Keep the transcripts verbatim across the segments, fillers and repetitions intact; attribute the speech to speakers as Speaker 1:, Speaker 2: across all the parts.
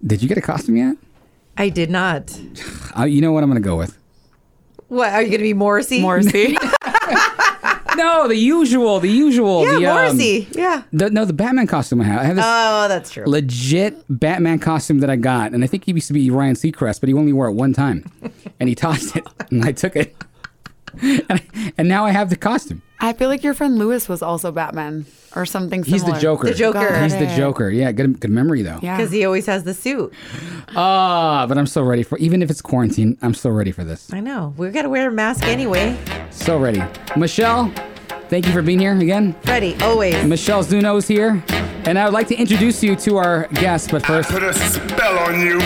Speaker 1: Did you get a costume yet?
Speaker 2: I did not.
Speaker 1: Uh, you know what I'm going to go with?
Speaker 2: What, are you going to be Morrissey?
Speaker 3: Morrissey.
Speaker 1: No, the usual, the usual.
Speaker 2: Yeah,
Speaker 1: the,
Speaker 2: Morrissey.
Speaker 1: Um,
Speaker 2: yeah.
Speaker 1: The, no, the Batman costume I have. I have this
Speaker 2: Oh, that's true.
Speaker 1: legit Batman costume that I got. And I think he used to be Ryan Seacrest, but he only wore it one time. And he tossed it, and I took it. and, I, and now I have the costume.
Speaker 3: I feel like your friend Lewis was also Batman or something similar.
Speaker 1: He's the Joker.
Speaker 2: The Joker.
Speaker 3: Got
Speaker 1: He's the
Speaker 3: it.
Speaker 1: Joker. Yeah, good, good memory, though.
Speaker 3: Yeah.
Speaker 2: Because he always has the suit.
Speaker 1: Ah, but I'm so ready for, even if it's quarantine, I'm so ready for this.
Speaker 2: I know. We've got to wear a mask anyway.
Speaker 1: So ready. Michelle, thank you for being here again.
Speaker 2: Ready, always.
Speaker 1: Michelle Zuno is here. And I would like to introduce you to our guest, but first...
Speaker 4: Put a spell on you.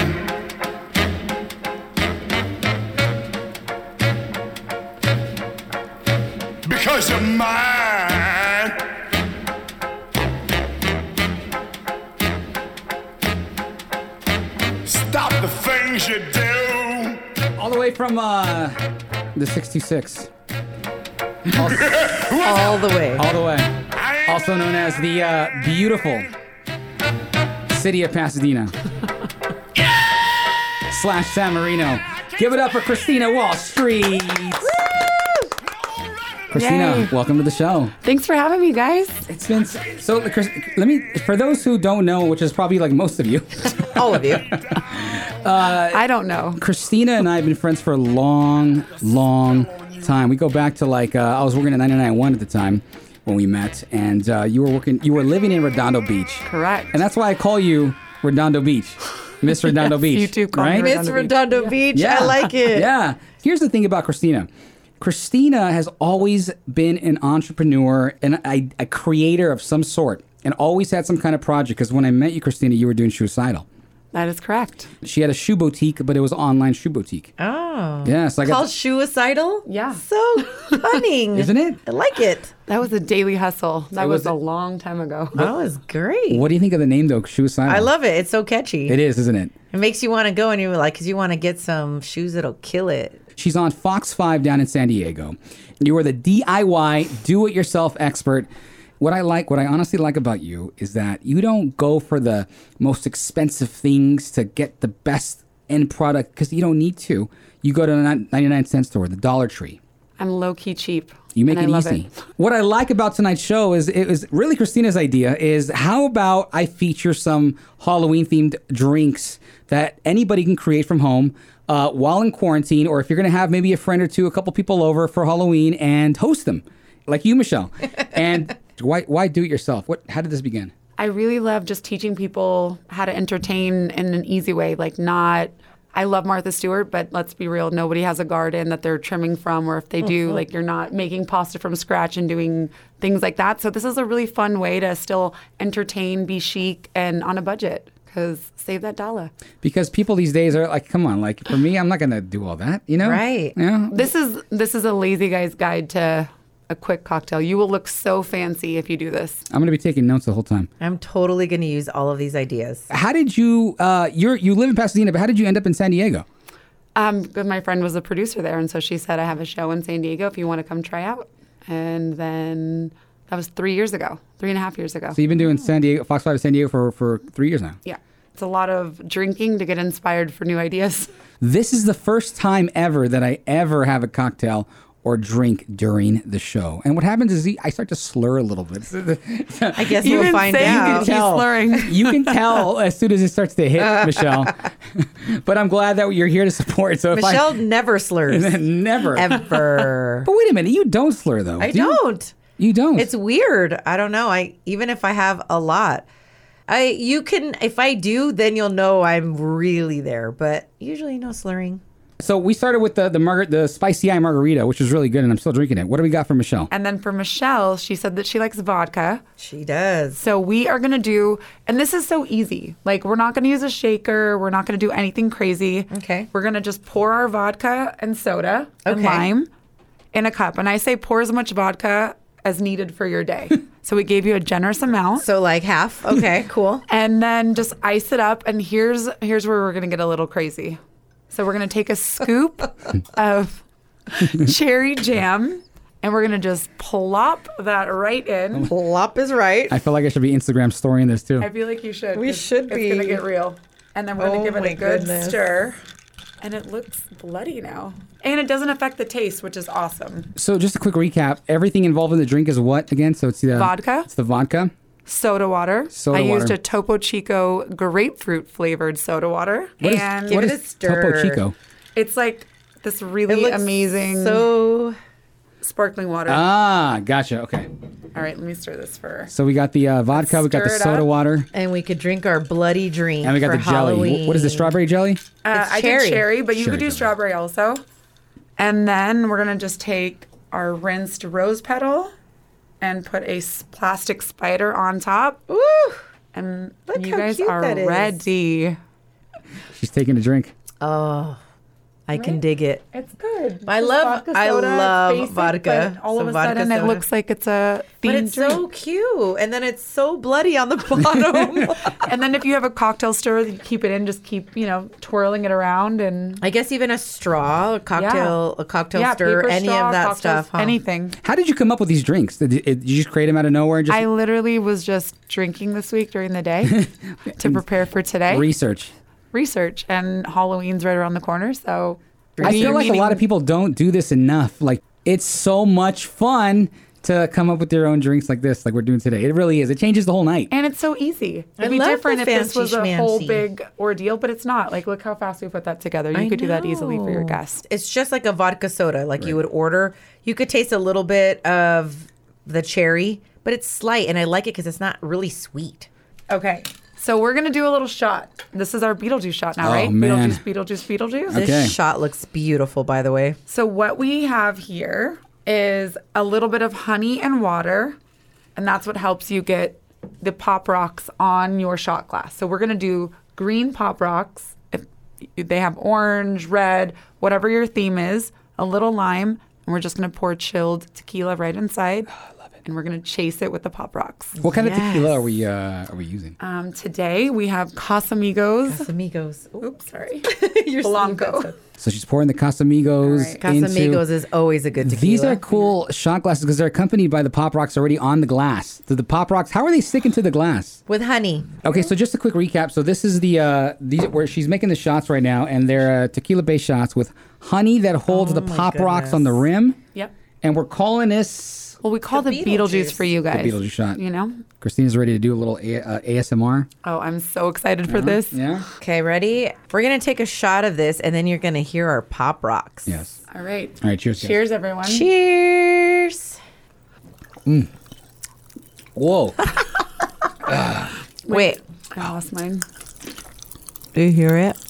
Speaker 4: Because you're mine. Stop the things you do.
Speaker 1: All the way from uh, the six two six.
Speaker 2: All the way.
Speaker 1: All the way. Also known as the uh, beautiful city of Pasadena. Slash San Marino. Give it up for Christina Wall Street. Christina,
Speaker 3: Yay.
Speaker 1: welcome to the show.
Speaker 3: Thanks for having me, guys.
Speaker 1: It's been so. Chris, let me, for those who don't know, which is probably like most of you,
Speaker 2: All of you.
Speaker 3: I don't know.
Speaker 1: Christina and I have been friends for a long, long time. We go back to like uh, I was working at ninety-nine point one at the time when we met, and uh, you were working, you were living in Redondo Beach.
Speaker 3: Correct.
Speaker 1: And that's why I call you Redondo Beach, Miss Redondo
Speaker 3: Yes,
Speaker 1: Beach.
Speaker 3: you too call me
Speaker 1: right?
Speaker 3: Redondo
Speaker 2: Miss
Speaker 3: Beach.
Speaker 2: Redondo
Speaker 3: Yeah.
Speaker 2: Beach.
Speaker 1: Yeah.
Speaker 2: I like it.
Speaker 1: Yeah. Here's the thing about Christina. Christina has always been an entrepreneur and a, a creator of some sort, and always had some kind of project. Because when I met you, Christina, you were doing Shoecidal.
Speaker 3: That is correct.
Speaker 1: She had a shoe boutique, but it was an online shoe boutique.
Speaker 2: Oh.
Speaker 1: Yeah, so I got
Speaker 2: Called
Speaker 1: to-
Speaker 2: Shoecidal?
Speaker 3: Yeah.
Speaker 2: So cunning.
Speaker 1: Isn't it?
Speaker 2: I like it.
Speaker 3: That was a daily hustle. That
Speaker 1: It
Speaker 3: was,
Speaker 1: was-
Speaker 3: a long time ago.
Speaker 2: That was great.
Speaker 1: What do you think of the name though, Shoecidal?
Speaker 2: I love it. It's so catchy.
Speaker 1: It is, isn't it?
Speaker 2: It makes you want to go and you're like, because you want to get some shoes that'll kill it.
Speaker 1: She's on Fox five down in San Diego. You are the D I Y, do-it-yourself expert. What I like, what I honestly like about you is that you don't go for the most expensive things to get the best end product because you don't need to. You go to a ninety-nine cent store, the Dollar Tree.
Speaker 3: I'm low-key cheap.
Speaker 1: You make
Speaker 3: and
Speaker 1: it
Speaker 3: I love
Speaker 1: easy.
Speaker 3: It.
Speaker 1: What I like about tonight's show is it was really Christina's idea is how about I feature some Halloween themed drinks that anybody can create from home uh, while in quarantine, or if you're going to have maybe a friend or two, a couple people over for Halloween and host them like you, Michelle. And why, why do it yourself? What, how did this begin?
Speaker 3: I really love just teaching people how to entertain in an easy way, like not... I love Martha Stewart, but let's be real, nobody has a garden that they're trimming from, or if they do, like you're not making pasta from scratch and doing things like that. So this is a really fun way to still entertain, be chic, and on a budget, because save that dollar.
Speaker 1: Because people these days are like, come on, like for me, I'm not going to do all that, you know?
Speaker 2: Right.
Speaker 1: Yeah.
Speaker 3: This is this is a lazy guy's guide to a quick cocktail. You will look so fancy if you do this.
Speaker 1: I'm going to be taking notes the whole time.
Speaker 2: I'm totally going to use all of these ideas.
Speaker 1: How did you, uh, you're, you live in Pasadena, but how did you end up in San Diego?
Speaker 3: Um, 'cause my friend was a producer there, and so she said, I have a show in San Diego if you want to come try out. And then that was three years ago, three and a half years ago.
Speaker 1: So you've been doing San Diego, Fox five San Diego for, for three years now.
Speaker 3: Yeah. It's a lot of drinking to get inspired for new ideas.
Speaker 1: This is the first time ever that I ever have a cocktail or drink during the show. And what happens is I start to slur a little bit.
Speaker 2: I guess
Speaker 3: Even
Speaker 2: we'll find
Speaker 3: saying
Speaker 2: out.
Speaker 3: it, he's slurring.
Speaker 1: You can tell as soon as it starts to hit, Michelle. But I'm glad that you're here to support. So if
Speaker 2: Michelle never slurs.
Speaker 1: I never
Speaker 2: Ever.
Speaker 1: But wait a minute, you don't slur though.
Speaker 2: I
Speaker 1: do you?
Speaker 2: don't.
Speaker 1: You don't.
Speaker 2: It's weird. I don't know. I even if I have a lot, I you can if I do, then you'll know I'm really there. But usually no slurring.
Speaker 1: So we started with the the, margar- the spicy eye margarita, which is really good, and I'm still drinking it. What do we got for Michelle?
Speaker 3: And then for Michelle, she said that she likes vodka.
Speaker 2: She does.
Speaker 3: So we are going to do, and this is so easy. Like, we're not going to use a shaker. We're not going to do anything crazy.
Speaker 2: Okay.
Speaker 3: We're going to just pour our vodka and soda and
Speaker 2: Okay.
Speaker 3: lime in a cup. And I say pour as much vodka as needed for your day. So we gave you a generous amount.
Speaker 2: So like half. Okay, cool.
Speaker 3: And then just ice it up. And here's here's where we're going to get a little crazy. So we're going to take a scoop of cherry jam, and we're going to just plop that right in.
Speaker 2: Plop is right.
Speaker 1: I feel like I should be Instagram storying this too.
Speaker 3: I feel like you should.
Speaker 2: We
Speaker 3: 'cause
Speaker 2: should
Speaker 3: it's
Speaker 2: be.
Speaker 3: It's going to get real. And then we're going
Speaker 2: Oh
Speaker 3: to give it
Speaker 2: my
Speaker 3: a good
Speaker 2: goodness.
Speaker 3: stir. And it looks bloody now. And it doesn't affect the taste, which is awesome.
Speaker 1: So just a quick recap. Everything involved in the drink is what again? So it's the
Speaker 3: Vodka.
Speaker 1: It's the vodka.
Speaker 3: Soda water.
Speaker 1: Soda
Speaker 3: I used
Speaker 1: water.
Speaker 3: a Topo Chico grapefruit flavored soda water.
Speaker 1: What is,
Speaker 3: and
Speaker 2: Give
Speaker 1: what
Speaker 2: it
Speaker 1: is
Speaker 2: a stir.
Speaker 1: Topo Chico?
Speaker 3: it's like this
Speaker 2: It
Speaker 3: really
Speaker 2: looks
Speaker 3: amazing
Speaker 2: so
Speaker 3: sparkling water.
Speaker 1: Ah, gotcha. Okay.
Speaker 3: All right, let me stir this first.
Speaker 1: So we got the uh, vodka, we got the
Speaker 3: stir it
Speaker 1: soda
Speaker 3: up.
Speaker 1: water,
Speaker 2: and we could drink our bloody drink
Speaker 1: and we got
Speaker 2: for
Speaker 1: the jelly.
Speaker 2: Halloween.
Speaker 1: Wh- What is the strawberry jelly?
Speaker 3: Uh,
Speaker 2: It's
Speaker 3: I
Speaker 2: cherry.
Speaker 3: did cherry, but you
Speaker 1: Cherry
Speaker 3: could do
Speaker 1: jelly.
Speaker 3: strawberry also. And then we're going to just take our rinsed rose petal and put a s- plastic spider on top.
Speaker 2: Ooh,
Speaker 3: And
Speaker 2: Look
Speaker 3: you
Speaker 2: how
Speaker 3: guys
Speaker 2: cute
Speaker 3: are
Speaker 2: that is.
Speaker 3: ready.
Speaker 1: She's taking a drink.
Speaker 2: oh, I can
Speaker 3: Right?
Speaker 2: dig it.
Speaker 3: It's good.
Speaker 2: I
Speaker 3: Just
Speaker 2: love-
Speaker 3: vodka
Speaker 2: I
Speaker 3: soda. It's
Speaker 2: love
Speaker 3: basic,
Speaker 2: vodka.
Speaker 3: but all
Speaker 2: Some
Speaker 3: of a
Speaker 2: vodka
Speaker 3: sudden, it
Speaker 2: soda.
Speaker 3: looks like it's a themed
Speaker 2: But it's
Speaker 3: drink.
Speaker 2: so cute, and then it's so bloody on the bottom.
Speaker 3: And then if you have a cocktail stirrer, you keep it in. Just keep, you know, twirling it around and
Speaker 2: I guess even a straw, a cocktail, a cocktail
Speaker 3: yeah,
Speaker 2: stir,
Speaker 3: paper
Speaker 2: any
Speaker 3: straw,
Speaker 2: of that
Speaker 3: cocktails,
Speaker 2: stuff. Huh?
Speaker 3: anything.
Speaker 1: How did you come up with these drinks? Did, it- did you just create them out of nowhere? And just
Speaker 3: I literally was just drinking this week during the day to prepare for today.
Speaker 1: research?
Speaker 3: Research, and Halloween's right around the corner, so
Speaker 1: I feel like a lot of people don't do this enough. Like, it's so much fun to come up with their own drinks like this, like we're doing today. It really is. It changes the whole night.
Speaker 3: and it's so easy. It'd
Speaker 2: I
Speaker 3: be
Speaker 2: love
Speaker 3: different
Speaker 2: the
Speaker 3: if this was a
Speaker 2: fancy
Speaker 3: whole
Speaker 2: schmancy.
Speaker 3: big ordeal, but it's not. Like, look how fast we put that together. You
Speaker 2: I
Speaker 3: could do that easily for your
Speaker 2: know.
Speaker 3: guests.
Speaker 2: It's just like a vodka soda, like you would order. You could taste a little bit of the cherry, but it's slight, and I like it because it's not really sweet.
Speaker 3: Okay, so we're gonna do a little shot. This is our Beetlejuice shot now,
Speaker 1: Oh,
Speaker 3: right?
Speaker 1: man.
Speaker 3: Beetlejuice, Beetlejuice, Beetlejuice.
Speaker 2: This
Speaker 1: Okay.
Speaker 2: shot looks beautiful, by the way.
Speaker 3: So what we have here is a little bit of honey and water, and that's what helps you get the Pop Rocks on your shot glass. So we're gonna do green Pop Rocks. If they have orange, red, whatever your theme is, a little lime, and we're just gonna pour chilled tequila right inside. I love it. And we're gonna chase it with the Pop Rocks.
Speaker 1: What kind of
Speaker 2: Yes.
Speaker 1: tequila are we uh, are we using?
Speaker 3: Um, today we have Casamigos.
Speaker 2: Amigos.
Speaker 3: Oops, sorry.
Speaker 2: You're
Speaker 3: Blanco.
Speaker 1: So she's pouring the Casamigos.
Speaker 3: All right.
Speaker 2: Casamigos
Speaker 1: into,
Speaker 2: is always a good tequila.
Speaker 1: These are cool shot glasses because they're accompanied by the Pop Rocks already on the glass. So the Pop Rocks, how are they sticking to the glass?
Speaker 2: with honey.
Speaker 1: Okay, so just a quick recap. So this is the uh, these where she's making the shots right now, and they're uh, tequila-based shots with honey that holds
Speaker 2: Oh
Speaker 1: the
Speaker 2: my
Speaker 1: Pop Rocks on the
Speaker 2: goodness.
Speaker 1: rim,
Speaker 3: Yep.
Speaker 1: and we're calling this.
Speaker 3: Well, we call
Speaker 2: The
Speaker 3: the, Beetlejuice.
Speaker 2: Beetlejuice.
Speaker 3: for you guys.
Speaker 1: Beetlejuice shot.
Speaker 3: You know?
Speaker 1: Christina's ready to do a little a- uh, A S M R.
Speaker 3: Oh, I'm so excited for this.
Speaker 1: Yeah.
Speaker 2: Okay, ready? We're gonna take a shot of this, and then you're gonna hear our Pop Rocks.
Speaker 1: Yes.
Speaker 3: All right.
Speaker 1: All right. Cheers. guys.
Speaker 3: Cheers, everyone.
Speaker 2: Cheers.
Speaker 1: Whoa.
Speaker 2: Wait,
Speaker 3: I lost mine.
Speaker 2: do you hear it?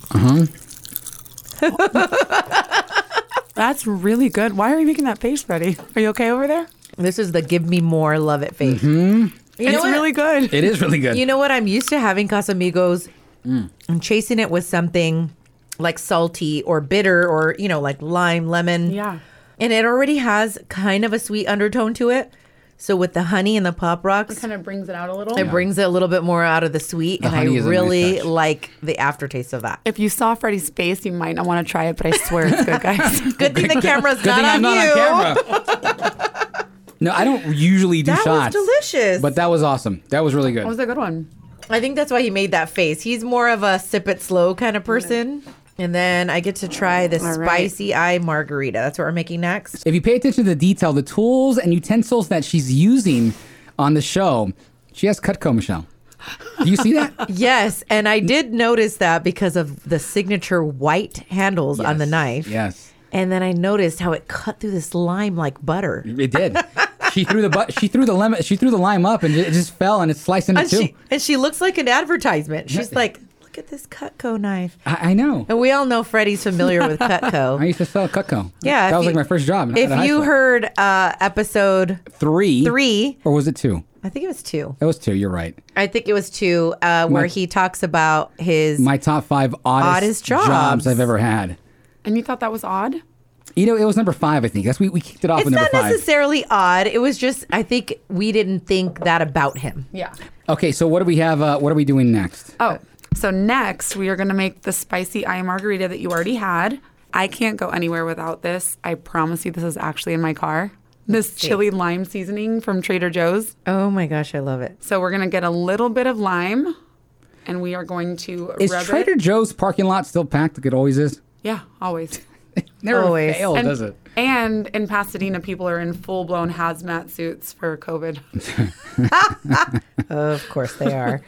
Speaker 3: That's really good. Why are you making that face, Freddie? Are you okay over there?
Speaker 2: This is the give me more, love it face.
Speaker 1: Mm-hmm.
Speaker 2: You know
Speaker 3: It's
Speaker 2: what?
Speaker 3: really good.
Speaker 1: It is really good.
Speaker 2: You know what? I'm used to having Casamigos and chasing it with something like salty or bitter or, you know, like lime, lemon.
Speaker 3: Yeah.
Speaker 2: And it already has kind of a sweet undertone to it. So with the honey and the Pop Rocks,
Speaker 3: It kind of brings it out a little.
Speaker 2: it brings it a little bit more out of the sweet.
Speaker 1: The
Speaker 2: and I
Speaker 1: honey is a nice
Speaker 2: really
Speaker 1: touch.
Speaker 2: like the aftertaste of that.
Speaker 3: If you saw Freddie's face, you might not want to try it, but I swear it's good, guys.
Speaker 2: Good thing the camera's
Speaker 1: Good
Speaker 2: not
Speaker 1: thing
Speaker 2: on
Speaker 1: I'm not
Speaker 2: you.
Speaker 1: on camera. No, I don't usually do
Speaker 2: That
Speaker 1: shots.
Speaker 2: was delicious.
Speaker 1: But that was awesome. That was really good.
Speaker 3: That was a good one.
Speaker 2: I think that's why he made that face. He's more of a sip it slow kind of person. And then I get to try the
Speaker 3: All right.
Speaker 2: spicy eye margarita. That's what we're making next.
Speaker 1: If you pay attention to the detail, the tools and utensils that she's using on the show, she has Cutco, Michelle. Do you see that?
Speaker 2: Yes, and I did notice that because of the signature white handles on the
Speaker 1: Yes.
Speaker 2: knife.
Speaker 1: Yes.
Speaker 2: And then I noticed how it cut through this lime like butter.
Speaker 1: It did. She threw the bu- she threw the lemon she threw the lime up and it just fell and it's slicing it
Speaker 2: And
Speaker 1: too.
Speaker 2: she, and she looks like an advertisement. She's like, look at this Cutco knife.
Speaker 1: I, I know.
Speaker 2: And we all know Freddie's familiar with
Speaker 1: I
Speaker 2: Cutco.
Speaker 1: used to sell Cutco.
Speaker 2: Yeah.
Speaker 1: that
Speaker 2: if
Speaker 1: was
Speaker 2: you-
Speaker 1: like my first job. in-
Speaker 2: If
Speaker 1: out of high
Speaker 2: you
Speaker 1: school.
Speaker 2: heard uh, episode
Speaker 1: three,
Speaker 2: three,
Speaker 1: or was it two?
Speaker 2: I think it was two.
Speaker 1: It was two. You're right.
Speaker 2: I think it was two, uh, where
Speaker 1: My-
Speaker 2: he talks about his.
Speaker 1: My top five oddest,
Speaker 2: Oddest jobs.
Speaker 1: I've ever had.
Speaker 3: And you thought that was odd?
Speaker 1: You know, it was number five. I think that's we, we kicked it off
Speaker 2: It's
Speaker 1: with number
Speaker 2: not
Speaker 1: five.
Speaker 2: necessarily odd. It was just I think we didn't think that about him.
Speaker 3: Yeah.
Speaker 1: Okay, so what do we have? Uh, what are we doing next?
Speaker 3: Oh, so next we are going to make the spicy eye margarita that you already had. I can't go anywhere without this. I promise you this is actually in my car. This chili lime seasoning from Trader Joe's.
Speaker 2: Oh my gosh, I love it.
Speaker 3: So we're going to get a little bit of lime and we are going to
Speaker 1: Is
Speaker 3: rub
Speaker 1: Trader
Speaker 3: it.
Speaker 1: Joe's parking lot still packed like it always is?
Speaker 3: Yeah, always.
Speaker 1: Never
Speaker 2: Always.
Speaker 1: fails,
Speaker 3: And,
Speaker 1: does it?
Speaker 3: and in Pasadena, people are in full blown hazmat suits for COVID.
Speaker 2: Of course they are.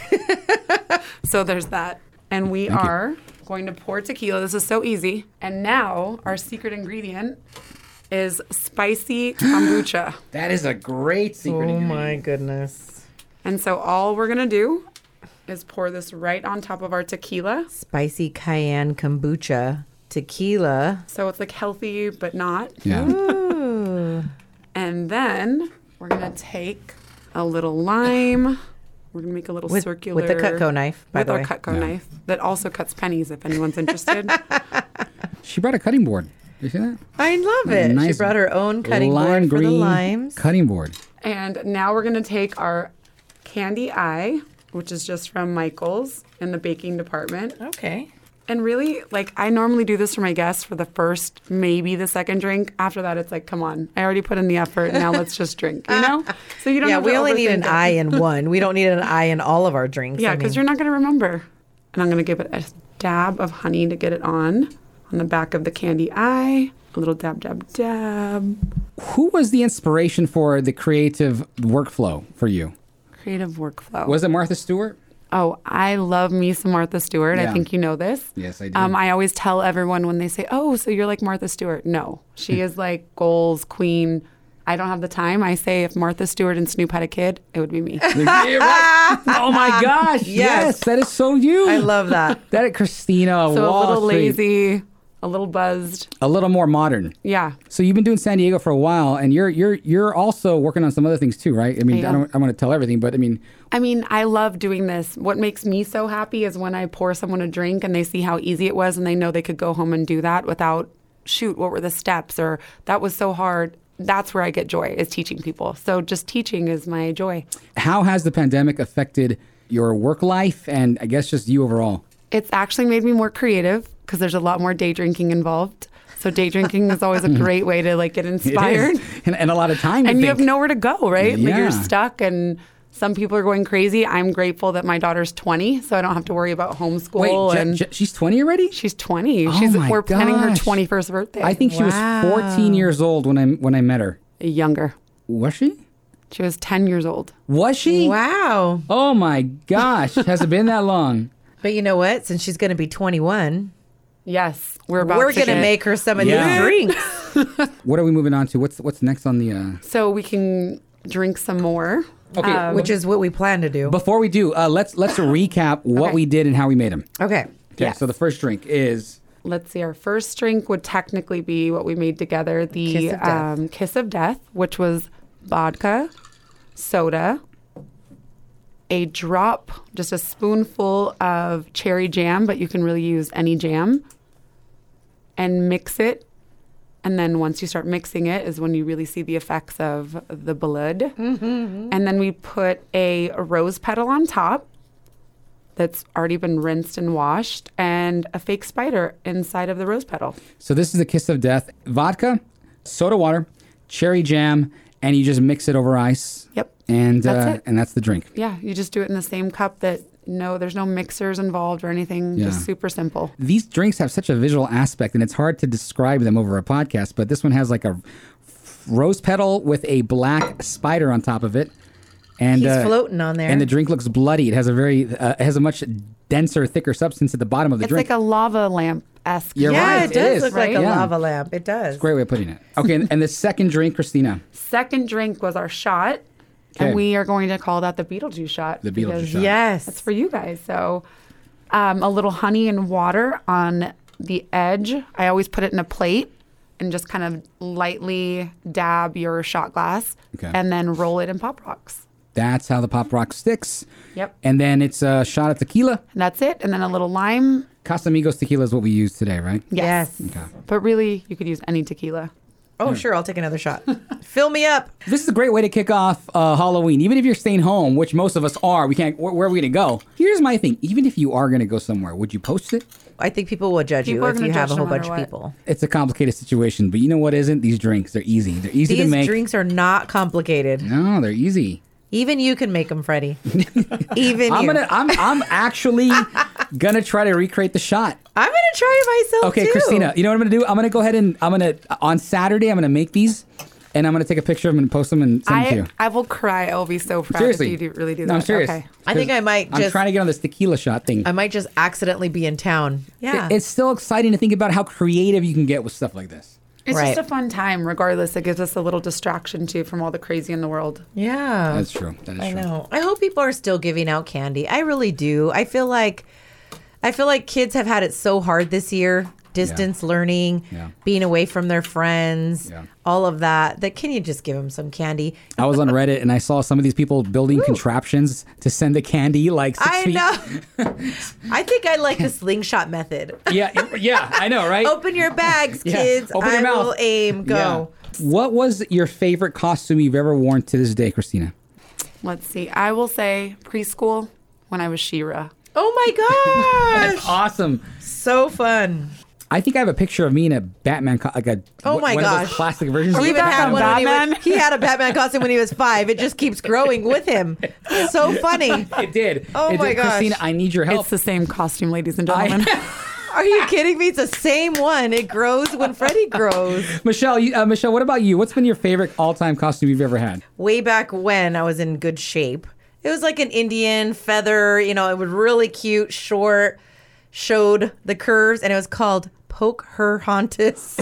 Speaker 3: So there's that. And we
Speaker 1: Thank you.
Speaker 3: are going to pour tequila. This is so easy. And now our secret ingredient is spicy kombucha.
Speaker 1: That is a great secret
Speaker 2: Oh
Speaker 1: ingredient.
Speaker 2: my goodness.
Speaker 3: And so all we're going to do is pour this right on top of our tequila.
Speaker 2: Spicy cayenne kombucha tequila.
Speaker 3: So it's like healthy, but not.
Speaker 1: Yeah.
Speaker 2: Ooh.
Speaker 3: And then we're going to take a little lime. We're going to make a little
Speaker 2: With,
Speaker 3: circular.
Speaker 2: with the Cutco knife, by
Speaker 3: with
Speaker 2: the
Speaker 3: our
Speaker 2: way.
Speaker 3: Cutco
Speaker 1: Yeah.
Speaker 3: knife that also cuts pennies if anyone's interested.
Speaker 1: She brought a cutting board. You see that?
Speaker 2: I love it. She
Speaker 1: Nice
Speaker 2: brought her own cutting
Speaker 1: Lime
Speaker 2: board for the
Speaker 1: green
Speaker 2: limes.
Speaker 1: cutting board.
Speaker 3: And now we're going to take our candy eye, which is just from Michael's in the baking department.
Speaker 2: Okay.
Speaker 3: And really, like, I normally do this for my guests for the first, maybe the second drink. After that, it's like, come on, I already put in the effort. Now let's just drink, you know? So you don't
Speaker 2: Yeah,
Speaker 3: have
Speaker 2: we
Speaker 3: to
Speaker 2: only need an
Speaker 3: overthink it.
Speaker 2: eye in one. We don't need an eye in all of our drinks.
Speaker 3: Yeah,
Speaker 2: I
Speaker 3: because
Speaker 2: mean,
Speaker 3: you're not going to remember. And I'm going to give it a dab of honey to get it on, on the back of the candy eye. A little dab, dab, dab.
Speaker 1: Who was the inspiration for the creative workflow for you?
Speaker 3: Creative workflow.
Speaker 1: Was it Martha Stewart?
Speaker 3: Oh, I love me some Martha Stewart.
Speaker 1: Yeah.
Speaker 3: I think you know this.
Speaker 1: Yes, I do.
Speaker 3: Um, I always tell everyone when they say, oh, so you're like Martha Stewart. No, she is like goals queen. I don't have the time. I say if Martha Stewart and Snoop had a kid, it would be me.
Speaker 1: Yeah, right. Oh my gosh! Yes. that is so you.
Speaker 2: I love that.
Speaker 1: that. Christina
Speaker 3: So
Speaker 1: Wall
Speaker 3: a little
Speaker 1: Street.
Speaker 3: lazy, a little buzzed.
Speaker 1: a little more modern.
Speaker 3: Yeah.
Speaker 1: So you've been doing San Diego for a while, and you're you're you're also working on some other things too, right? I mean,
Speaker 3: I
Speaker 1: I
Speaker 3: am.
Speaker 1: don't I want to tell everything, but I mean,
Speaker 3: I mean, I love doing this. What makes me so happy is when I pour someone a drink and they see how easy it was and they know they could go home and do that without, shoot, what were the steps? Or that was so hard. That's where I get joy, is teaching people. So just teaching is my joy.
Speaker 1: how has the pandemic affected your work life and I guess just you overall?
Speaker 3: It's actually made me more creative because there's a lot more day drinking involved. So day drinking is always a great way to like get inspired.
Speaker 1: It is. And, and a lot of time. to
Speaker 3: And you
Speaker 1: think.
Speaker 3: have nowhere to go, right? Like
Speaker 1: Yeah.
Speaker 3: you're stuck and some people are going crazy. I'm grateful that my daughter's twenty, so I don't have to worry about homeschool.
Speaker 1: Wait, Je-
Speaker 3: and
Speaker 1: Je- she's twenty already?
Speaker 3: she's twenty.
Speaker 1: Oh
Speaker 3: she's
Speaker 1: my
Speaker 3: we're planning her
Speaker 1: gosh.
Speaker 3: twenty-first birthday.
Speaker 1: I think she was
Speaker 2: Wow.
Speaker 1: fourteen years old when I when I met her.
Speaker 3: younger.
Speaker 1: Was she?
Speaker 3: She was ten years old.
Speaker 1: Was she?
Speaker 2: Wow.
Speaker 1: Oh my gosh! Has it been that long?
Speaker 2: But you know what? Since she's going to be twenty-one,
Speaker 3: Yes, we're about
Speaker 2: we're
Speaker 3: to
Speaker 2: going to
Speaker 3: get-
Speaker 2: make her some of
Speaker 1: Yeah.
Speaker 2: these drinks.
Speaker 1: What are we moving on to? What's what's next on the? Uh...
Speaker 3: so we can drink some more.
Speaker 1: Okay,
Speaker 3: Um,
Speaker 2: Which is what we plan to do.
Speaker 1: Before we do, uh, let's let's recap what
Speaker 3: Okay.
Speaker 1: we did and how we made them.
Speaker 2: Okay.
Speaker 1: Okay,
Speaker 3: Yes.
Speaker 1: so the first drink is
Speaker 3: Let's see. Our first drink would technically be what we made together, the
Speaker 2: Kiss of Death.
Speaker 3: Um, Kiss of Death, which was vodka, soda, a drop, just a spoonful of cherry jam, but you can really use any jam, and mix it. And then once you start mixing it is when you really see the effects of the blood.
Speaker 2: Mm-hmm.
Speaker 3: And then we put a rose petal on top that's already been rinsed and washed, and a fake spider inside of the rose petal.
Speaker 1: so this is the Kiss of Death: vodka, soda water, cherry jam, and you just mix it over ice.
Speaker 3: Yep.
Speaker 1: And
Speaker 3: That's
Speaker 1: uh,
Speaker 3: it.
Speaker 1: and that's the drink.
Speaker 3: Yeah, you just do it in the same cup that no, there's no mixers involved or anything.
Speaker 1: Yeah.
Speaker 3: Just super simple.
Speaker 1: These drinks have such a visual aspect, and it's hard to describe them over a podcast. But this one has like a rose petal with a black spider on top of it, and
Speaker 2: He's
Speaker 1: uh,
Speaker 2: floating on there.
Speaker 1: And the drink looks bloody. It has a very uh, it has a much denser, thicker substance at the bottom of the
Speaker 3: It's
Speaker 1: drink.
Speaker 3: like a lava lamp esque.
Speaker 1: You're
Speaker 2: yeah,
Speaker 1: right,
Speaker 2: it
Speaker 1: it
Speaker 2: does
Speaker 1: is,
Speaker 2: look like
Speaker 3: right?
Speaker 2: a
Speaker 1: Yeah.
Speaker 2: lava lamp. It does.
Speaker 1: Great way of putting it. Okay, and, and the second drink, Christina.
Speaker 3: Second drink was our shot,
Speaker 1: Okay.
Speaker 3: and we are going to call that the Beetlejuice shot.
Speaker 1: The Beetlejuice
Speaker 3: because
Speaker 1: shot.
Speaker 2: Yes.
Speaker 3: That's for you guys. So, um, a little honey and water on the edge. I always put it in a plate and just kind of lightly dab your shot glass,
Speaker 1: Okay.
Speaker 3: and then roll it in Pop Rocks.
Speaker 1: That's how the Pop Rock sticks.
Speaker 3: Yep.
Speaker 1: And then it's a shot of tequila.
Speaker 3: And that's it. And then a little lime.
Speaker 1: Casamigos tequila is what we use today, right?
Speaker 3: Yes.
Speaker 2: Yes.
Speaker 1: Okay.
Speaker 3: But really, you could use any tequila.
Speaker 2: Oh, sure. I'll take another shot. Fill me up.
Speaker 1: This is a great way to kick off uh, Halloween. Even if you're staying home, which most of us are, we can't. Where, where are we going to go? Here's my thing. Even if you are going to go somewhere, would you post it?
Speaker 2: I think people will judge
Speaker 3: People
Speaker 2: you
Speaker 3: are
Speaker 2: if
Speaker 3: gonna
Speaker 2: you have
Speaker 3: judge
Speaker 2: a whole
Speaker 3: no
Speaker 2: bunch of
Speaker 3: matter what.
Speaker 2: people.
Speaker 1: It's a complicated situation, but you know what isn't? These drinks. They're easy. They're easy to
Speaker 2: These
Speaker 1: make.
Speaker 2: drinks are not complicated.
Speaker 1: No, they're easy.
Speaker 2: Even you can make them, Freddie. Even
Speaker 1: I'm
Speaker 2: you.
Speaker 1: gonna. I'm. I'm actually gonna try to recreate the shot.
Speaker 2: I'm gonna try it myself
Speaker 1: Okay,
Speaker 2: too.
Speaker 1: Christina. You know what I'm gonna do? I'm gonna go ahead and I'm gonna on Saturday. I'm gonna make these, and I'm gonna take a picture of them and post them and send them to
Speaker 3: I,
Speaker 1: you.
Speaker 3: I will cry. I will be so proud
Speaker 1: Seriously,
Speaker 3: if you do, really do
Speaker 1: no,
Speaker 3: that.
Speaker 1: I'm serious.
Speaker 3: Okay.
Speaker 2: I think I might
Speaker 1: I'm
Speaker 2: just-
Speaker 1: trying to get on this tequila shot thing.
Speaker 2: I might just accidentally be in town. Yeah.
Speaker 1: It- it's still exciting to think about how creative you can get with stuff like this.
Speaker 3: It's
Speaker 2: Right.
Speaker 3: just a fun time, regardless. It gives us a little distraction, too, from all the crazy in the world.
Speaker 2: yeah.
Speaker 1: That's true. That is
Speaker 2: I
Speaker 1: true.
Speaker 2: know. I hope people are still giving out candy. I really do. I feel like I feel like kids have had it so hard this year. Distance learning,
Speaker 1: Yeah.
Speaker 2: being away from their friends,
Speaker 1: Yeah.
Speaker 2: all of that. That can you just give them some candy?
Speaker 1: I was on Reddit and I saw some of these people building contraptions to send the candy like six
Speaker 2: I
Speaker 1: feet.
Speaker 2: know. I think I like the slingshot method.
Speaker 1: Yeah, yeah, I know, right?
Speaker 2: Open your bags,
Speaker 1: Yeah.
Speaker 2: kids.
Speaker 1: Open your
Speaker 2: I
Speaker 1: mouth.
Speaker 2: will aim. Go.
Speaker 1: Yeah. What was your favorite costume you've ever worn to this day, Christina?
Speaker 3: Let's see. I will say preschool when I was She-Ra.
Speaker 2: Oh my gosh.
Speaker 1: That's awesome.
Speaker 2: So fun.
Speaker 1: I think I have a picture of me in a Batman, co- like a
Speaker 2: Oh my
Speaker 1: one of
Speaker 2: gosh.
Speaker 1: those classic versions.
Speaker 2: He
Speaker 1: of
Speaker 2: even
Speaker 3: back
Speaker 2: had
Speaker 3: on
Speaker 2: one when he, was,
Speaker 3: Batman?
Speaker 2: he had a Batman costume when he was five. It just keeps growing with him. So funny.
Speaker 1: It did.
Speaker 2: Oh
Speaker 1: It
Speaker 2: my
Speaker 1: did.
Speaker 2: gosh.
Speaker 1: Christina, I need your help.
Speaker 3: It's the same costume, ladies and
Speaker 1: I-
Speaker 3: gentlemen.
Speaker 2: Are you kidding me? It's the same one. It grows when Freddie grows.
Speaker 1: Michelle, you, uh, Michelle, what about you? What's been your favorite all-time costume you've ever had?
Speaker 2: Way back when I was in good shape, it was like an Indian feather. You know, it was really cute, short, showed the curves, and it was called Pocahontas.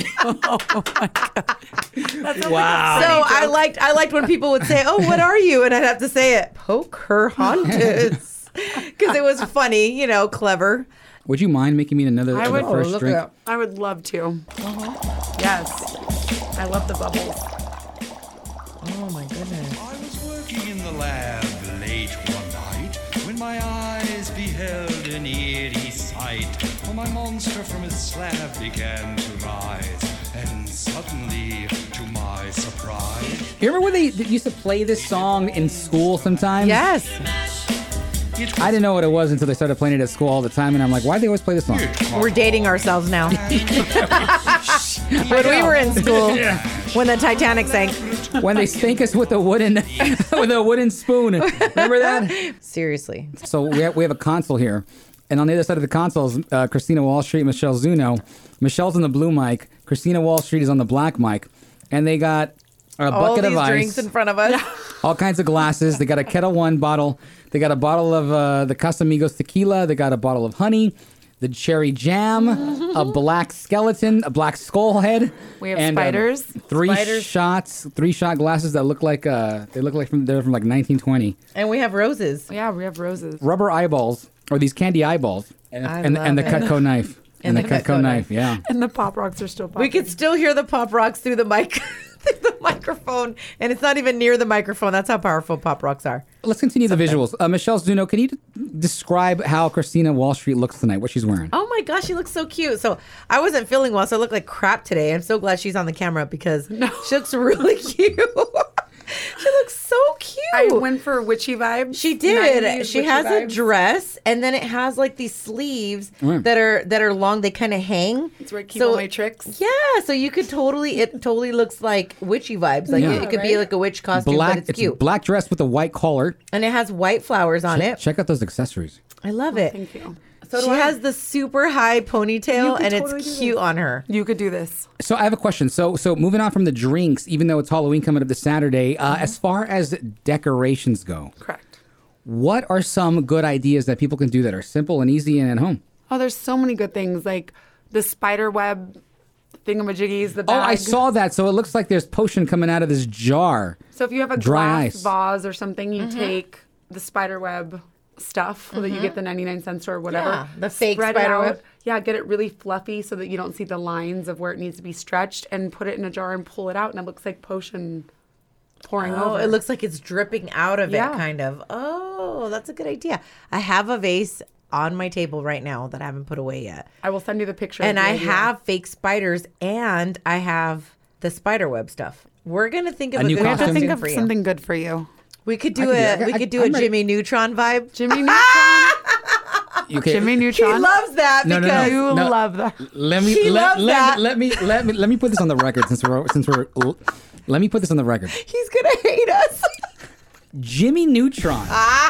Speaker 1: Wow.
Speaker 2: So I liked I liked when people would say, "Oh, what are you?" and I'd have to say it, Pocahontas, because it was funny, you know, clever.
Speaker 1: Would you mind making me another
Speaker 3: I
Speaker 1: the
Speaker 3: would-
Speaker 1: first
Speaker 2: look
Speaker 1: drink?
Speaker 2: at-
Speaker 3: I would love to. Yes. I love the bubbles.
Speaker 2: Oh my goodness.
Speaker 5: I was working in the lab late one night when my eyes beheld an eerie sight. For my monster from his slab began to rise, and suddenly, to my surprise,
Speaker 1: You remember when they they used to play this song in school sometimes?
Speaker 2: Yes.
Speaker 5: it
Speaker 1: I didn't know what it was until they started playing it at school all the time, and I'm like, why do they always play this song?
Speaker 2: We're dating ourselves now. When we were in school, when the Titanic sank.
Speaker 1: When they spank us with a wooden with a wooden spoon. Remember that?
Speaker 2: Seriously.
Speaker 1: So we have, we have a console here, and on the other side of the console is uh, Christina Wall Street, Michelle Zuno. Michelle's on the blue mic. Christina Wall Street is on the black mic, and they got a
Speaker 2: All
Speaker 1: bucket
Speaker 2: these
Speaker 1: of ice,
Speaker 2: drinks in front of us.
Speaker 1: all kinds of glasses. They got a Kettle One bottle. They got a bottle of uh, the Casamigos tequila. They got a bottle of honey, the cherry jam, a black skeleton, a black skull head.
Speaker 3: We have
Speaker 1: and, um,
Speaker 3: spiders.
Speaker 1: three
Speaker 2: Spiders.
Speaker 1: shots, three shot glasses that look like uh, they look like from they're from like nineteen twenty.
Speaker 2: And we have roses.
Speaker 3: Yeah, we have roses.
Speaker 1: Rubber eyeballs or these candy eyeballs, and
Speaker 2: I
Speaker 1: and, and the
Speaker 2: love it.
Speaker 1: Cutco knife. And,
Speaker 2: And
Speaker 1: the,
Speaker 2: the
Speaker 1: Cutco,
Speaker 2: Cutco
Speaker 1: knife,
Speaker 2: knife.
Speaker 1: yeah.
Speaker 3: And the Pop Rocks are still popping.
Speaker 2: We could still hear the pop rocks through the mic, through the microphone, and it's not even near the microphone. That's how powerful pop rocks are.
Speaker 1: Let's continue the visuals. Uh, Michelle Zuno, can you d- describe how Christina Wall Street looks tonight? What she's wearing?
Speaker 2: Oh my gosh, she looks so cute. So I wasn't feeling well, so I look like crap today. I'm so glad she's on the camera because she looks really cute. She looks so cute.
Speaker 3: I went for witchy vibes.
Speaker 2: She did.
Speaker 3: nineties
Speaker 2: She
Speaker 3: witchy
Speaker 2: has a
Speaker 3: vibes.
Speaker 2: dress, and then it has like these sleeves
Speaker 1: Mm.
Speaker 2: that are that are long. They kind of hang.
Speaker 3: It's where I keep all my tricks.
Speaker 2: Yeah, so you could totally. It totally looks like witchy vibes. Like
Speaker 1: Yeah.
Speaker 2: it, it could be
Speaker 3: Right?
Speaker 2: like a witch costume,
Speaker 1: Black,
Speaker 2: but it's
Speaker 1: it's a
Speaker 2: cute.
Speaker 1: black dress with a white collar.
Speaker 2: And it has white flowers on
Speaker 1: Check,
Speaker 2: it.
Speaker 1: check out those accessories.
Speaker 2: I love it.
Speaker 3: Thank you.
Speaker 2: So she has the super high ponytail,
Speaker 3: could
Speaker 2: and
Speaker 3: totally
Speaker 2: it's
Speaker 3: do
Speaker 2: cute
Speaker 3: this.
Speaker 2: on her.
Speaker 3: You could do this.
Speaker 1: So I have a question. So so moving on from the drinks, even though it's Halloween coming up this Saturday, uh,
Speaker 2: Mm-hmm.
Speaker 1: as far as decorations go,
Speaker 3: Correct.
Speaker 1: what are some good ideas that people can do that are simple and easy and at home?
Speaker 3: Oh, there's so many good things like the spider web thingamajiggies, the
Speaker 1: Oh,
Speaker 3: bag.
Speaker 1: I saw that. So it looks like there's potion coming out of this jar.
Speaker 3: So if you have a
Speaker 1: Dry
Speaker 3: glass
Speaker 1: ice.
Speaker 3: vase or something,
Speaker 2: Mm-hmm.
Speaker 3: you take the spider web stuff that you get the ninety-nine cent store or whatever.
Speaker 2: Yeah, the fake
Speaker 3: spread it
Speaker 2: spider
Speaker 3: out.
Speaker 2: web.
Speaker 3: Yeah, get it really fluffy so that you don't see the lines of where it needs to be stretched, and put it in a jar and pull it out, and it looks like potion pouring
Speaker 2: Oh,
Speaker 3: over.
Speaker 2: it looks like it's dripping out of
Speaker 3: Yeah.
Speaker 2: it, kind of. Oh, that's a good idea. I have a vase on my table right now that I haven't put away yet.
Speaker 3: I will send you the picture.
Speaker 2: And
Speaker 3: of the
Speaker 2: I
Speaker 3: idea.
Speaker 2: have fake spiders, and I have the spider web stuff. We're gonna think of
Speaker 1: A
Speaker 2: a,
Speaker 1: new
Speaker 2: good
Speaker 3: We have to
Speaker 1: costume?
Speaker 3: think
Speaker 2: costume
Speaker 3: of
Speaker 2: for you.
Speaker 3: something good for you.
Speaker 2: We could do
Speaker 1: I could do-
Speaker 2: a
Speaker 1: I could-
Speaker 2: we
Speaker 1: I-
Speaker 2: could do
Speaker 1: I'm
Speaker 2: a
Speaker 1: ready.
Speaker 2: Jimmy Neutron vibe.
Speaker 3: Jimmy Neutron.
Speaker 1: Okay.
Speaker 3: Jimmy
Speaker 2: He
Speaker 3: Neutron.
Speaker 2: loves that
Speaker 1: No, no, no.
Speaker 2: because
Speaker 3: You
Speaker 1: No.
Speaker 3: love that.
Speaker 1: Let me
Speaker 2: He
Speaker 1: let,
Speaker 2: loves
Speaker 1: let,
Speaker 2: that.
Speaker 1: let me let me let me put this on the record since we're since we're let me put this on the record.
Speaker 2: he's gonna hate us.
Speaker 1: Jimmy Neutron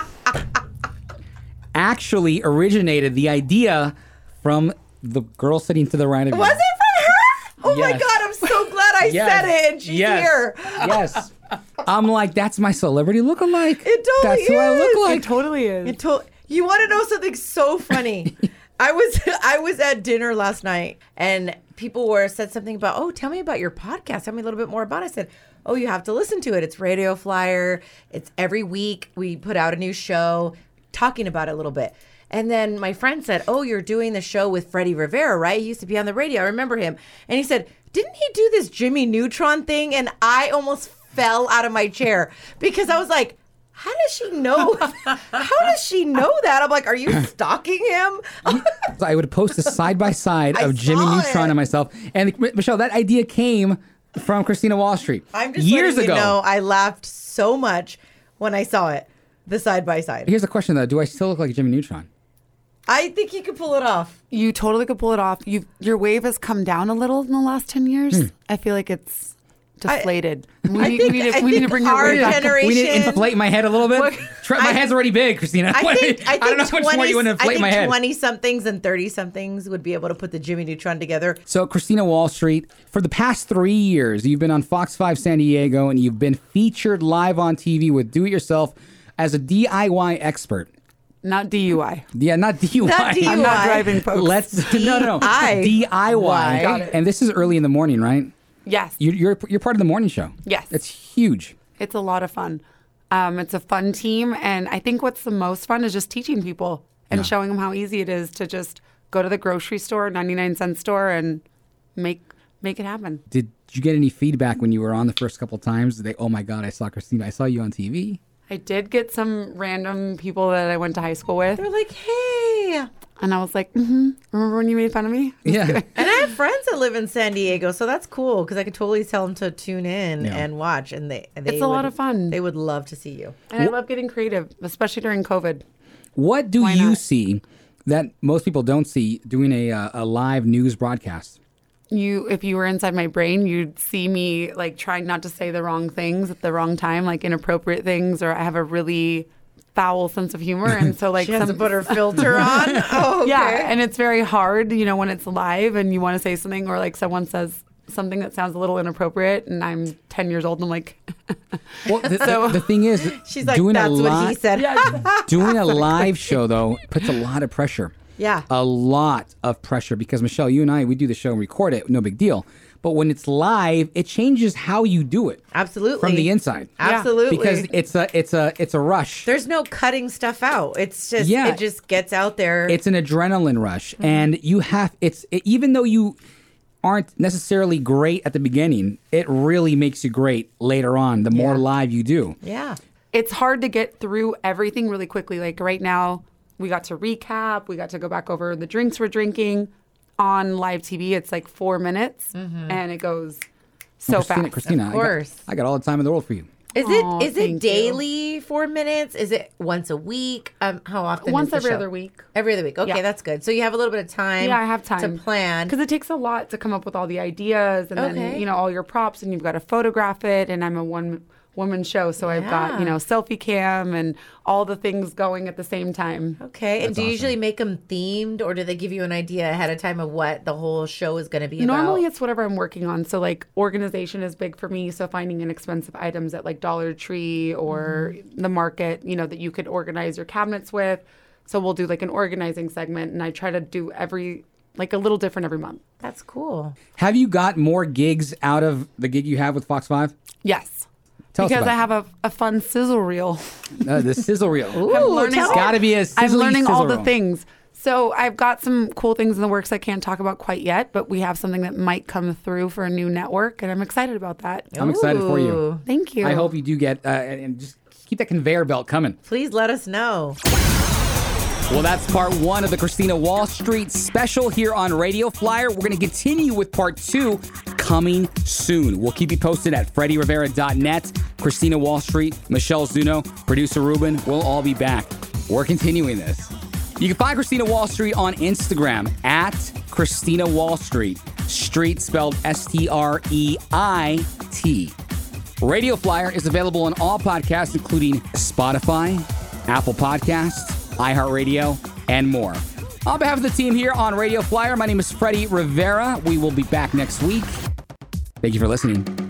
Speaker 1: actually originated the idea from the girl sitting to the right of you.
Speaker 2: Was it from her? Oh my
Speaker 1: Yes.
Speaker 2: God, I'm so glad I
Speaker 1: Yes.
Speaker 2: said it and she's
Speaker 1: yes.
Speaker 2: here.
Speaker 1: Yes. I'm like, that's my celebrity lookalike.
Speaker 2: It totally
Speaker 1: That's who I
Speaker 2: is.
Speaker 1: look
Speaker 2: It
Speaker 1: like.
Speaker 3: It totally is.
Speaker 2: It to- you want to know something so funny? I was I was at dinner last night and people were said something about, oh, tell me about your podcast. Tell me a little bit more about it. I said, oh, you have to listen to it. It's Radio Flyer. It's every week we put out a new show talking about it a little bit. And then my friend said, oh, you're doing the show with Freddie Rivera, right? He used to be on the radio. I remember him. And he said, didn't he do this Jimmy Neutron thing? And I almost fell out of my chair because I was like, how does she know? How does she know that? I'm like, are you stalking him?
Speaker 1: So I would post a side by side
Speaker 2: I
Speaker 1: of Jimmy
Speaker 2: saw
Speaker 1: Neutron
Speaker 2: it.
Speaker 1: and myself. And Michelle, that idea came from Christina Wall Street.
Speaker 2: I'm just
Speaker 1: years
Speaker 2: letting
Speaker 1: ago.
Speaker 2: you know I laughed so much when I saw it, the side by side.
Speaker 1: Here's a question though: do I still look like Jimmy Neutron?
Speaker 2: I think you could pull it off.
Speaker 3: You totally could pull it off. You your wave has come down a little in the last ten years.
Speaker 1: Hmm.
Speaker 3: I feel like it's deflated. we,
Speaker 2: I
Speaker 3: need,
Speaker 2: think-
Speaker 3: we need to,
Speaker 2: I
Speaker 3: we need to
Speaker 2: think
Speaker 3: bring your
Speaker 2: our
Speaker 3: wave back.
Speaker 2: generation-
Speaker 1: We need to inflate my head a little bit. Try, my
Speaker 2: I-
Speaker 1: head's already big, Christina.
Speaker 2: I think I, think
Speaker 1: don't know how much more you want to
Speaker 2: I
Speaker 1: inflate
Speaker 2: think
Speaker 1: my head.
Speaker 2: twenty somethings and thirty somethings would be able to put the Jimmy Neutron together.
Speaker 1: So, Christina Wall Street, for the past three years, you've been on Fox five San Diego and you've been featured live on T V with Do It Yourself as a D I Y expert.
Speaker 3: Not D U I.
Speaker 1: Yeah, not D U I.
Speaker 2: Not D U I.
Speaker 3: I'm not driving, folks.
Speaker 1: Let's no, no, no.
Speaker 2: I-
Speaker 1: D I Y.
Speaker 3: Got it.
Speaker 1: And this is early in the morning, right?
Speaker 3: Yes.
Speaker 1: You, you're you're part of the morning show.
Speaker 3: Yes.
Speaker 1: It's huge.
Speaker 3: It's a lot of fun. Um, it's a fun team. And I think what's the most fun is just teaching people and
Speaker 1: Yeah.
Speaker 3: showing them how easy it is to just go to the grocery store, ninety-nine cent store, and make make it happen.
Speaker 1: Did you get any feedback when you were on the first couple times? They, oh my God, I saw Christina. I saw you on T V.
Speaker 3: I did get some random people that I went to high school with.
Speaker 2: They're like, hey.
Speaker 3: And I was like, mm-hmm. Remember when you made fun of me?
Speaker 1: Yeah.
Speaker 2: And I have friends that live in San Diego, so that's cool because I could totally tell them to tune in
Speaker 1: Yeah.
Speaker 2: and watch. And they, they
Speaker 3: It's a lot
Speaker 2: would-
Speaker 3: of fun.
Speaker 2: They would love to see you.
Speaker 3: And I love getting creative, especially during COVID.
Speaker 1: What do
Speaker 3: Why
Speaker 1: you
Speaker 3: not?
Speaker 1: see that most people don't see doing a uh, a live news broadcast?
Speaker 3: You, if you were inside my brain, you'd see me like trying not to say the wrong things at the wrong time, like inappropriate things, or I have a really foul sense of humor, and so like
Speaker 2: She has
Speaker 3: some,
Speaker 2: to put her filter on. Oh, okay.
Speaker 3: yeah, and it's very hard, you know, when it's live and you want to say something, or like someone says something that sounds a little inappropriate, and I'm ten years old, and I'm like,
Speaker 1: Well, the,
Speaker 3: So-
Speaker 1: the, the thing is,
Speaker 2: She's like,
Speaker 1: doing
Speaker 2: that's
Speaker 1: a
Speaker 2: what
Speaker 1: li-
Speaker 2: he said.
Speaker 3: yeah,
Speaker 1: doing a live show though puts a lot of pressure.
Speaker 2: Yeah.
Speaker 1: A lot of pressure because Michelle, you and I, we do the show and record it, no big deal. But when it's live, it changes how you do it
Speaker 2: Absolutely.
Speaker 1: from the inside.
Speaker 2: Absolutely.
Speaker 1: Because it's a it's a it's a rush.
Speaker 2: There's no cutting stuff out. It's just
Speaker 1: Yeah.
Speaker 2: it just gets out there.
Speaker 1: It's an adrenaline rush, and you have it's it, even though you aren't necessarily great at the beginning, it really makes you great later on. The more
Speaker 2: Yeah.
Speaker 1: live you do.
Speaker 2: yeah.
Speaker 3: it's hard to get through everything really quickly. Like right now, we got to recap, we got to go back over the drinks we're drinking. On live T V, it's like four minutes, and it goes so
Speaker 1: Christina,
Speaker 3: fast.
Speaker 1: Christina,
Speaker 2: Of
Speaker 1: I got-
Speaker 2: course.
Speaker 1: I got, all the time in the world for you.
Speaker 2: Is
Speaker 3: Aw,
Speaker 2: it is
Speaker 3: thank you.
Speaker 2: it daily four minutes? Is it once a week? Um, how often?
Speaker 3: Once
Speaker 2: is the
Speaker 3: every
Speaker 2: show?
Speaker 3: other week.
Speaker 2: Every other week. Okay,
Speaker 3: Yeah.
Speaker 2: that's good. So you have a little bit of time.
Speaker 3: Yeah, I have time
Speaker 2: to plan.
Speaker 3: because it takes a lot to come up with all the ideas and
Speaker 2: Okay.
Speaker 3: then you know all your props, and you've got to photograph it. And I'm a one woman show, so I've got
Speaker 2: Yeah.
Speaker 3: you know selfie cam and all the things going at the same time.
Speaker 2: Okay, and
Speaker 1: That's
Speaker 2: do you
Speaker 1: awesome.
Speaker 2: usually make them themed, or do they give you an idea ahead of time of what the whole show is going to be
Speaker 3: Normally,
Speaker 2: about?
Speaker 3: it's whatever I'm working on. So, like, organization is big for me. So, finding inexpensive items at like Dollar Tree or
Speaker 2: Mm-hmm.
Speaker 3: the market, you know, that you could organize your cabinets with. So, we'll do like an organizing segment, and I try to do every like a little different every month.
Speaker 2: That's cool.
Speaker 1: Have you got more gigs out of the gig you have with Fox five?
Speaker 3: Yes.
Speaker 1: Tell us
Speaker 3: because
Speaker 1: about
Speaker 3: I have a, a fun sizzle reel.
Speaker 1: Uh, the sizzle reel.
Speaker 3: I'm learning
Speaker 1: It's got to be a
Speaker 3: I'm
Speaker 1: sizzly
Speaker 3: learning all
Speaker 1: sizzle
Speaker 3: the
Speaker 1: reel.
Speaker 3: things. So I've got some cool things in the works I can't talk about quite yet, but we have something that might come through for a new network, and I'm excited about that.
Speaker 1: I'm excited for you.
Speaker 2: Ooh.
Speaker 3: Thank you.
Speaker 1: I hope you do get uh, and and just keep that conveyor belt coming.
Speaker 2: Please let us know.
Speaker 1: Well, that's part one of the Christina Wall Street special here on Radio Flyer. We're going to continue with part two coming soon. We'll keep you posted at freddie rivera dot net. Christina Wall Street, Michelle Zuno, producer Ruben, we'll all be back. We're continuing this. You can find Christina Wall Street on Instagram at Christina Wall Street. Street spelled S T R E I T. Radio Flyer is available on all podcasts, including Spotify, Apple Podcasts, iHeartRadio, and more. On behalf of the team here on Radio Flyer, my name is Freddie Rivera. We will be back next week. Thank you for listening.